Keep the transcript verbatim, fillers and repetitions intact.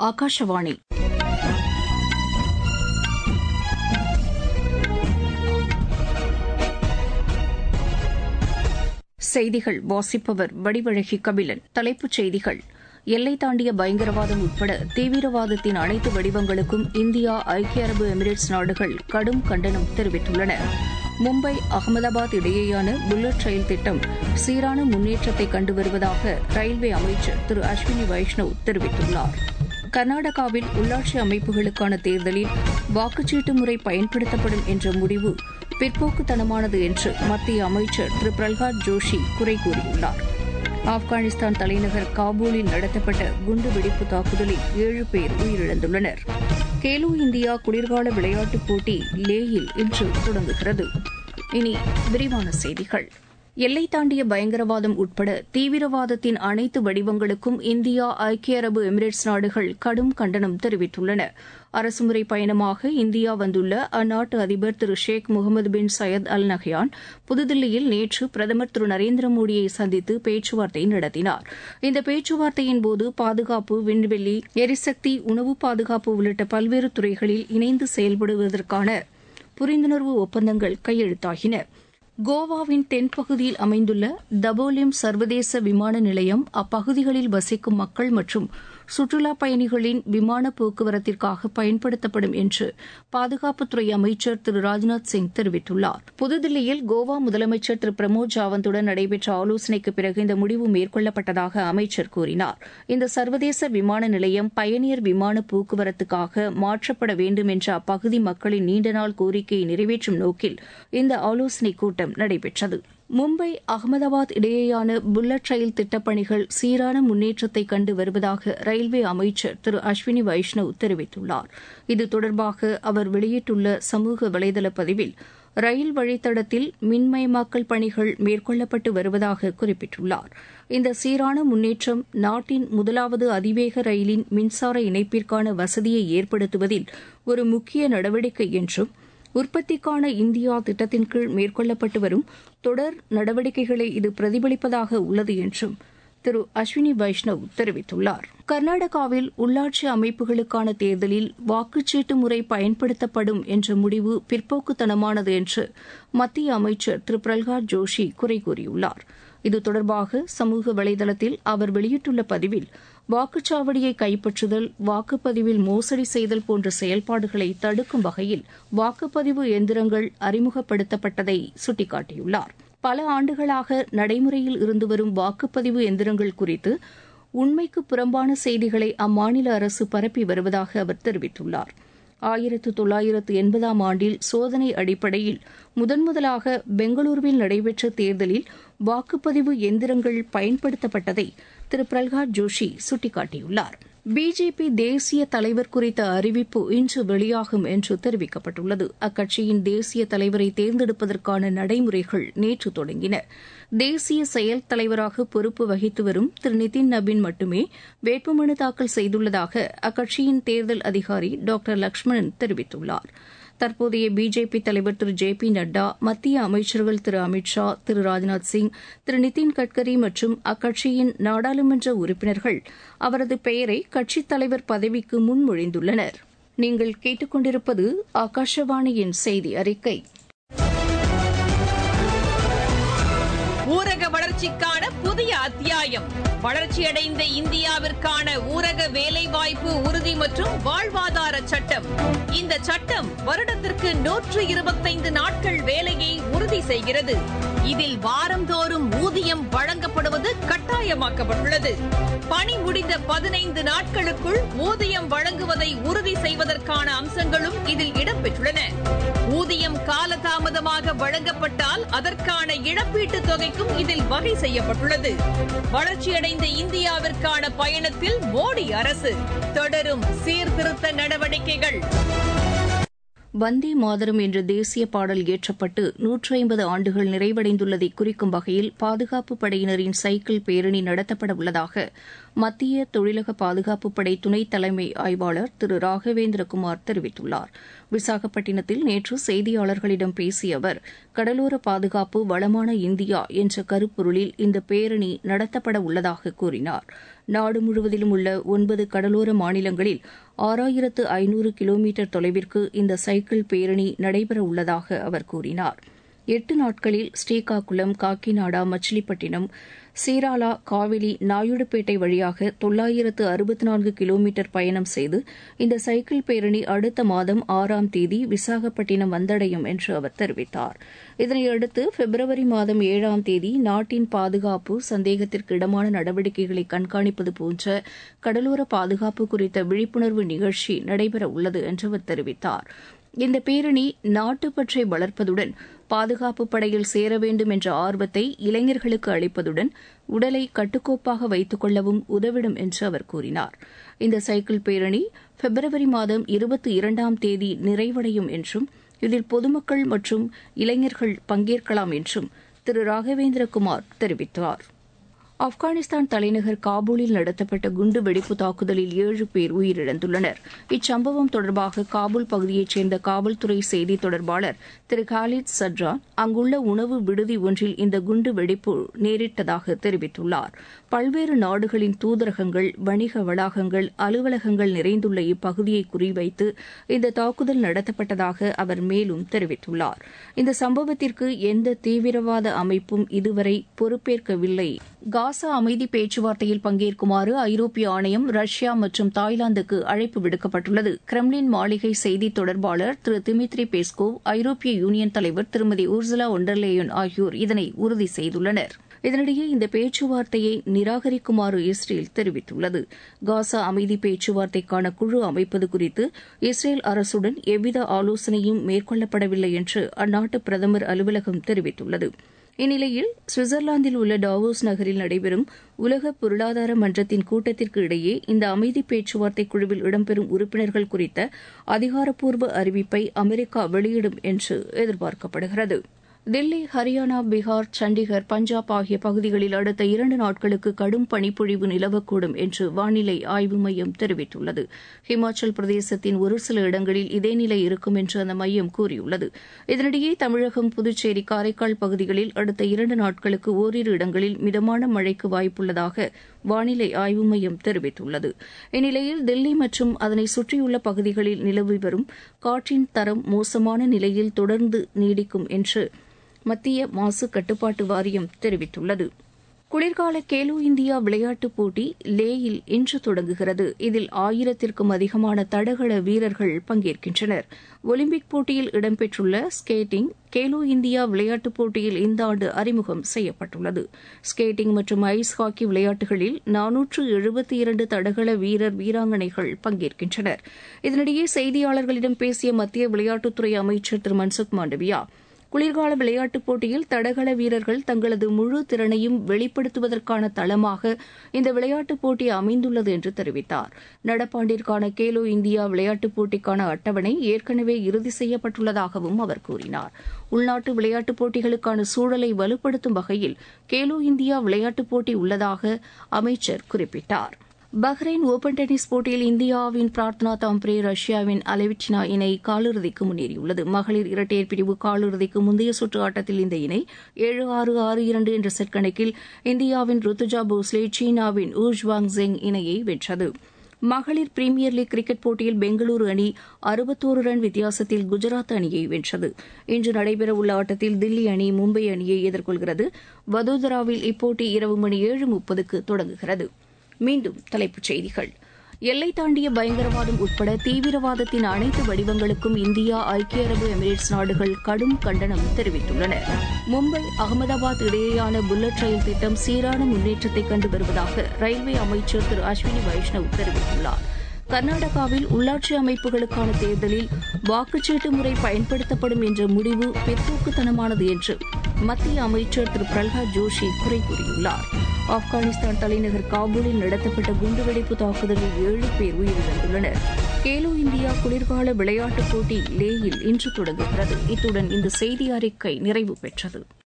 ஆகாஷவாணி. செய்திகள் வாசிப்பவர் வடிவழகி கபிலன். தலைப்புச் செய்திகள்: எல்லை தாண்டிய பயங்கரவாதம் உட்பட தீவிரவாதத்தின் அனைத்து வடிவங்களுக்கும் இந்தியா, ஐக்கிய அரபு எமிரேட்ஸ் நாடுகள் கடும் கண்டனம் தெரிவித்துள்ளன. மும்பை அகமதாபாத் இடையேயான புல்லட் ரயில் திட்டம் சீரான முன்னேற்றத்தை கண்டு வருவதாக ரயில்வே அமைச்சர் திரு அஸ்வினி வைஷ்ணவ் தெரிவித்துள்ளார். கர்நாடகாவில் உள்ளாட்சி அமைப்புகளுக்கான தேர்தலில் வாக்குச்சீட்டு முறை பயன்படுத்தப்படும் என்ற முடிவு பிற்போக்குத்தனமானது என்று மத்திய அமைச்சர் திரு பிரல்ஹாத் ஜோஷி குறை கூறியுள்ளார். ஆப்கானிஸ்தான் தலைநகர் காபூலில் நடத்தப்பட்ட குண்டுவெடிப்பு தாக்குதலில் ஏழு பேர் உயிரிழந்துள்ளனர். கேலோ இந்தியா குளிர்கால விளையாட்டுப் போட்டி லேயில் இன்று தொடங்குகிறது. இனி விரிவான செய்திகள். எல்லை தாண்டிய பயங்கரவாதம் உட்பட தீவிரவாதத்தின் அனைத்து வடிவங்களுக்கும் இந்தியா, ஐக்கிய அரபு எமிரேட்ஸ் நாடுகள் கடும் கண்டனம் தெரிவித்துள்ளன. அரசுமுறை பயணமாக இந்தியா வந்துள்ள அந்நாட்டு அதிபர் திரு Sheikh Mohamed bin Zayed Al Nahyan புதுதில்லியில் நேற்று பிரதமர் திரு நரேந்திர மோடியை சந்தித்து பேச்சுவார்த்தை நடத்தினார். இந்த பேச்சுவார்த்தையின்போது பாதுகாப்பு, விண்வெளி, எரிசக்தி, உணவு பாதுகாப்பு உள்ளிட்ட பல்வேறு துறைகளில் இணைந்து செயல்படுவதற்கான புரிந்துணர்வு ஒப்பந்தங்கள் கையெழுத்தாகின. கோவாவின் தென்பகுதியில் அமைந்துள்ள தபோலிம் சர்வதேச விமான நிலையம் அப்பகுதிகளில் வசிக்கும் மக்கள் மற்றும் சுற்றுலாப் பயணிகளின் விமான போக்குவரத்திற்காக பயன்படுத்தப்படும் என்று பாதுகாப்புத்துறை அமைச்சர் திரு ராஜ்நாத் சிங் தெரிவித்துள்ளார். புதுதில்லியில் கோவா முதலமைச்சர் திரு பிரமோத் ஜாவந்துடன் நடைபெற்ற ஆலோசனைக்கு பிறகு இந்த முடிவு மேற்கொள்ளப்பட்டதாக அமைச்சர் கூறினார். இந்த சர்வதேச விமான நிலையம் பயணியர் விமான போக்குவரத்துக்காக மாற்றப்பட வேண்டும் என்ற அப்பகுதி மக்களின் நீண்டநாள் கோரிக்கையை நிறைவேற்றும் நோக்கில் இந்த ஆலோசனைக் கூட்டம் நடைபெற்றது. மும்பை அகமதாபாத் இடையேயான புல்லட் ரயில் திட்டப்பணிகள் சீரான முன்னேற்றத்தை கண்டு வருவதாக ரயில்வே அமைச்சர் திரு அஸ்வினி வைஷ்ணவ் தெரிவித்துள்ளார். இது தொடர்பாக அவர் வெளியிட்டுள்ள சமூக வலைதள பதிவில் ரயில் வழித்தடத்தில் மின்மயமாக்கல் பணிகள் மேற்கொள்ளப்பட்டு வருவதாக குறிப்பிட்டுள்ளார். இந்த சீரான முன்னேற்றம் நாட்டின் முதலாவது அதிவேக ரயிலின் மின்சார இணைப்பிற்கான வசதியை ஏற்படுத்துவதில் ஒரு முக்கிய நடவடிக்கை என்றும், உற்பத்திக்கான இந்தியா திட்டத்தின் கீழ் மேற்கொள்ளப்பட்டு வரும் தொடர் நடவடிக்கைகளை இது பிரதிபலிப்பதாக உள்ளது என்றும் திரு அஸ்வினி வைஷ்ணவ் தெரிவித்துள்ளார். கர்நாடகாவில் உள்ளாட்சி அமைப்புகளுக்கான தேர்தலில் வாக்குச்சீட்டு முறை பயன்படுத்தப்படும் என்ற முடிவு பிற்போக்குத்தனமானது என்று மத்திய அமைச்சர் திரு பிரல்ஹாத் ஜோஷி குறை கூறியுள்ளார். இது தொடர்பாக சமூக வலைதளத்தில் அவர் வெளியிட்டுள்ள பதிவில், வாக்குச்சாவடியை கைப்பற்றுதல், வாக்குப்பதிவில் மோசடி செய்தல் போன்ற செயல்பாடுகளை தடுக்கும் வகையில் வாக்குப்பதிவு எந்திரங்கள் அறிமுகப்படுத்தப்பட்டதை சுட்டிக்காட்டியுள்ளார். பல ஆண்டுகளாக நடைமுறையில் இருந்து வரும் வாக்குப்பதிவு எந்திரங்கள் குறித்து உண்மைக்கு புறம்பான செய்திகளை அம்மாநில அரசு பரப்பி வருவதாக அவர் தெரிவித்துள்ளார். ஆயிரத்து தொள்ளாயிரத்து எண்பதாம் ஆண்டில் சோதனை அடிப்படையில் முதன்முதலாக பெங்களூருவில் நடைபெற்ற தேர்தலில் வாக்குப்பதிவு எந்திரங்கள் பயன்படுத்தப்பட்டதை திரு பிரல்ஹாத் ஜோஷி சுட்டிக்காட்டியுள்ளார். பிஜேபி தேசிய தலைவர் குறித்த அறிவிப்பு இன்று வெளியாகும் என்று தெரிவிக்கப்பட்டுள்ளது. அக்கட்சியின் தேசிய தலைவரை தேர்ந்தெடுப்பதற்கான நடைமுறைகள் நேற்று தொடங்கின. தேசிய செயல் தலைவராக பொறுப்பு வகித்து வரும் திரு நிதின் நபீன் மட்டுமே வேட்புமனு தாக்கல் செய்துள்ளதாக அக்கட்சியின் தேர்தல் அதிகாரி டாக்டர் லக்ஷ்மணன் தெரிவித்துள்ளார். தற்போதைய பிஜேபி தலைவர் திரு ஜே பி நட்டா, மத்திய அமைச்சர்கள் திரு அமித் ஷா, திரு ராஜ்நாத் சிங், திரு நிதின் கட்கரி மற்றும் அக்கட்சியின் நாடாளுமன்ற உறுப்பினர்கள் அவரது பெயரை கட்சித் தலைவர் பதவிக்கு முன்மொழிந்துள்ளனர். நீங்கள் கேட்டுக்கொண்டிருப்பது ஆகாஷவாணியின் செய்தி அறிக்கை. ஊரக வளர்ச்சிக்கான புதிய அத்தியாயம். வளர்ச்சியடைந்த இந்தியாவிற்கான ஊரக வேலைவாய்ப்பு உறுதி மற்றும் வாழ்வாதார சட்டம். இந்த சட்டம் வருடத்திற்கு நூற்று இருபத்தைந்து நாட்கள் வேலையை உறுதி செய்கிறது. இதில் வாரந்தோறும் ஊதியம் வழங்கப்படுவது கட்டாயமாக்கப்பட்டுள்ளது. பணி முடிந்த பதினைந்து நாட்களுக்குள் ஊதியம் வழங்குவதை உறுதி செய்வதற்கான அம்சங்களும் இதில் இடம்பெற்றுள்ளன. ஊதியம் காலதாமதமாக வழங்கப்பட்டால் அதற்கான இழப்பீட்டுத் தொகைக்கும் இதில் வகை செய்யப்பட்டுள்ளது. வளர்ச்சியடைந்த இந்தியாவிற்கான பயணத்தில் மோடி அரசு தொடரும் சீர்திருத்த நடவடிக்கைகள். வந்தே மாதரம் என்ற தேசிய பாடல் இயற்றப்பட்டு நூற்றி ஐம்பது ஆண்டுகள் நிறைவடைந்துள்ளதை குறிக்கும் வகையில் பாதுகாப்பு படையினரின் சைக்கிள் பேரணி நடத்தப்பட உள்ளதாக மத்திய தொழிலக பாதுகாப்பு படை துணைத் தலைமை ஆய்வாளர் திரு ராகவேந்திரகுமார் தெரிவித்துள்ளார். விசாகப்பட்டினத்தில் நேற்று செய்தியாளர்களிடம் பேசிய அவர், கடலோர பாதுகாப்பு வளமான இந்தியா என்ற கருப்பொருளில் இந்த பேரணி நடத்தப்பட உள்ளதாக கூறினார். நாடு முழுவதிலும் உள்ள ஒன்பது கடலோர மாநிலங்களில் ஆறாயிரத்து ஐநூறு கிலோமீட்டர் தொலைவிற்கு இந்த சைக்கிள் பேரணி நடைபெற உள்ளதாக அவர் கூறினார். எட்டு நாட்களில் ஸ்ரீகாக்குளம், காக்கிநாடா, மச்சிலிப்பட்டினம், சீராலா, காவிலி, நாயுடுபேட்டை வழியாக தொள்ளாயிரத்து அறுபத்து நான்கு கிலோமீட்டர் பயணம் செய்து இந்த சைக்கிள் பேரணி அடுத்த மாதம் ஆறாம் தேதி விசாகப்பட்டினம் வந்தடையும் என்று அவர் தெரிவித்தார். இதனையடுத்து பிப்ரவரி மாதம் ஏழாம் தேதி நாட்டின் பாதுகாப்பு, சந்தேகத்திற்கு இடமான நடவடிக்கைகளை கண்காணிப்பது போன்ற கடலோர பாதுகாப்பு குறித்த விழிப்புணர்வு நிகழ்ச்சி நடைபெற உள்ளது என்று அவர் தெரிவித்தார். இந்த பேரணி நாட்டுப்பற்றை வளர்ப்பதுடன் பாதுகாப்பு படையில் சேர வேண்டும் என்ற ஆர்வத்தை இளைஞர்களுக்கு அளிப்பதுடன் உடலை கட்டுக்கோப்பாக வைத்துக் கொள்ளவும் உதவிடும் என்று அவர் கூறினார். இந்த சைக்கிள் பேரணி பிப்ரவரி மாதம் இருபத்தி இரண்டாம் தேதி நிறைவடையும் என்றும் இதில் பொதுமக்கள் மற்றும் இளைஞர்கள் பங்கேற்கலாம் என்றும் திரு ராகவேந்திரகுமார் தெரிவித்தார். ஆப்கானிஸ்தான் தலைநகர் காபூலில் நடத்தப்பட்ட குண்டு வெடிப்பு தாக்குதலில் ஏழு பேர் உயிரிழந்துள்ளனர். இச்சம்பவம் தொடர்பாக காபூல் பகுதியைச் சேர்ந்த காவல்துறை செய்தி தொடர்பாளர் திரு காலித் சட்ரான் அங்குள்ள உணவு விடுதி ஒன்றில் இந்த குண்டு வெடிப்பு நேரிட்டதாக தெரிவித்துள்ளார். பல்வேறு நாடுகளின் தூதரகங்கள், வணிக வளாகங்கள், அலுவலகங்கள் நிறைந்துள்ள இப்பகுதியை குறிவைத்து இந்த தாக்குதல் நடத்தப்பட்டதாக அவர் மேலும் தெரிவித்துள்ளார். இந்த சம்பவத்திற்கு எந்த தீவிரவாத அமைப்பும் இதுவரை பொறுப்பேற்கவில்லை. காசா அமைதி பேச்சுவார்த்தையில் பங்கேற்குமாறு ஐரோப்பிய ஆணையம், ரஷ்யா மற்றும் தாய்லாந்துக்கு அழைப்பு விடுக்கப்பட்டுள்ளது. கிரெம்லின் மாளிகை செய்தி தொடர்பாளர் திரு திமித்ரி பெஸ்கோவ், ஐரோப்பிய யூனியன் தலைவர் திருமதி உர்சுலா ஒண்டர்லேயன் ஆகியோர் இதனை உறுதி செய்துள்ளனர். இதனிடையே இந்த பேச்சுவார்த்தையை நிராகரிக்குமாறு இஸ்ரேல் தெரிவித்துள்ளது. காசா அமைதி பேச்சுவார்த்தைக்கான குழு அமைப்பது குறித்து இஸ்ரேல் அரசுடன் எவ்வித ஆலோசனையும் மேற்கொள்ளப்படவில்லை என்று அந்நாட்டு பிரதமர் அலுவலகம் தெரிவித்துள்ளது. இந்நிலையில் சுவிட்சர்லாந்தில் உள்ள டாவோஸ் நகரில் நடைபெறும் உலக பொருளாதார மன்றத்தின் கூட்டத்திற்கு இடையே இந்த அமைதி பேச்சுவார்த்தை குழுவில் இடம்பெறும் உறுப்பினர்கள் குறித்த அதிகாரப்பூர்வ அறிவிப்பை அமெரிக்கா வெளியிடும் என்று எதிர்பார்க்கப்படுகிறது. தில்லி, ஹரியானா, பீகார், சண்டிகர், பஞ்சாப் ஆகிய பகுதிகளில் அடுத்த இரண்டு நாட்களுக்கு கடும் பனிப்பொழிவு நிலவக்கூடும் என்று வானிலை ஆய்வு மையம் தெரிவித்துள்ளது. ஹிமாச்சல் பிரதேசத்தின் ஒரு சில இடங்களில் இதே நிலை இருக்கும் என்று அந்த மையம் கூறியுள்ளது. இதனிடையே தமிழகம், புதுச்சேரி, காரைக்கால் பகுதிகளில் அடுத்த இரண்டு நாட்களுக்கு ஓரிரு இடங்களில் மிதமான மழைக்கு வாய்ப்புள்ளதாக வானிலை ஆய்வு மையம் தெரிவித்துள்ளது. இந்நிலையில் தில்லி மற்றும் அதனை சுற்றியுள்ள பகுதிகளில் நிலவி வரும் காற்றின் தரம் மோசமான நிலையில் தொடர்ந்து நீடிக்கும் என்று மத்திய மாசு கட்டுப்பாட்டு வாரியம் தெரிவித்துள்ளது. குளிர்கால கேலோ இந்தியா விளையாட்டுப் போட்டி லேயில் இன்று தொடங்குகிறது. இதில் ஆயிரத்திற்கும் அதிகமான தடகள வீரர்கள் பங்கேற்கின்றனர். ஒலிம்பிக் போட்டியில் இடம்பெற்றுள்ள ஸ்கேட்டிங் கேலோ இந்தியா விளையாட்டுப் போட்டியில் இந்த ஆண்டு அறிமுகம் செய்யப்பட்டுள்ளது. ஸ்கேட்டிங் மற்றும் ஐஸ் ஹாக்கி விளையாட்டுகளில் நானூற்று எழுபத்தி இரண்டு தடகள வீரர் வீராங்கனைகள் பங்கேற்கின்றனர். இதனிடையே செய்தியாளர்களிடம் பேசிய மத்திய விளையாட்டுத்துறை அமைச்சர் திரு மன்சுக் மாண்டவியா, குளிர்கால விளையாட்டுப் போட்டியில் தடகள வீரர்கள் தங்களது முழு திறனையும் வெளிப்படுத்துவதற்கான தளமாக இந்த விளையாட்டுப் போட்டி அமைந்துள்ளது என்று தெரிவித்தார். நடப்பாண்டிற்கான கேலோ இந்தியா விளையாட்டுப் போட்டிக்கான அட்டவணை ஏற்கனவே இறுதி செய்யப்பட்டுள்ளதாகவும் அவர் கூறினார். உள்நாட்டு விளையாட்டுப் போட்டிகளுக்கான சூழலை வலுப்படுத்தும் வகையில் கேலோ இந்தியா விளையாட்டுப் போட்டி உள்ளதாக அமைச்சர் குறிப்பிட்டார். பஹ்ரைன் ஓபன் டென்னிஸ் போட்டியில் இந்தியாவின் பிரார்த்தனா தாம்ப்ரே, ரஷ்யாவின் அலெவிட்டினா இணை காலிறுதிக்கு முன்னேறியுள்ளது. மகளிர் இரட்டையர் பிரிவு காலிறுதிக்கு முந்தைய சுற்று ஆட்டத்தில் இந்த இணை ஏழு ஆறு ஆறு இரண்டு என்ற செட் கணக்கில் இந்தியாவின் ருத்துஜா போஸ்லே, சீனாவின் ஊஜ்வாங் ஜெங் இணையை வென்றது. மகளிர் பிரீமியர் லீக் கிரிக்கெட் போட்டியில் பெங்களூரு அணி அறுபத்தோரு ரன் வித்தியாசத்தில் குஜராத் அணியை வென்றது. இன்று நடைபெறவுள்ள ஆட்டத்தில் தில்லி அணி மும்பை அணியை எதிர்கொள்கிறது. வதோதராவில் இப்போட்டி இரவு மணி ஏழு முப்பதுக்கு தொடங்குகிறது. மீண்டும் தலைப்புச் செய்திகள். எல்லை தாண்டிய பயங்கரவாதம் உட்பட தீவிரவாதத்தின் அனைத்து வடிவங்களுக்கும் இந்தியா, ஐக்கிய அரபு எமிரேட்ஸ் நாடுகள் கடும் கண்டனம் தெரிவித்துள்ளன. மும்பை, அகமதாபாத் இடையேயான புல்லட் ரயில் திட்டம் சீரான முன்னேற்றத்தை கண்டு வருவதாக ரயில்வே அமைச்சர் திரு அஸ்வினி வைஷ்ணவ் தெரிவித்துள்ளார். கர்நாடகாவில் உள்ளாட்சி அமைப்புகளுக்கான தேர்தலில் வாக்குச்சீட்டு முறை பயன்படுத்தப்படும் என்ற முடிவு பிற்போக்குத்தனமானது என்று மத்திய அமைச்சர் திரு பிரல்ஹாத் ஜோஷி குறை கூறியுள்ளார். ஆப்கானிஸ்தான் தலைநகர் காபூலில் நடத்தப்பட்ட குண்டுவெடிப்பு தாக்குதலில் ஏழு பேர் உயிரிழந்துள்ளனர். கேலோ இந்தியா குளிர்கால விளையாட்டுப் போட்டி லேயில் இன்று தொடங்குகிறது. இத்துடன் இந்த செய்தி அறிக்கை நிறைவு பெற்றது.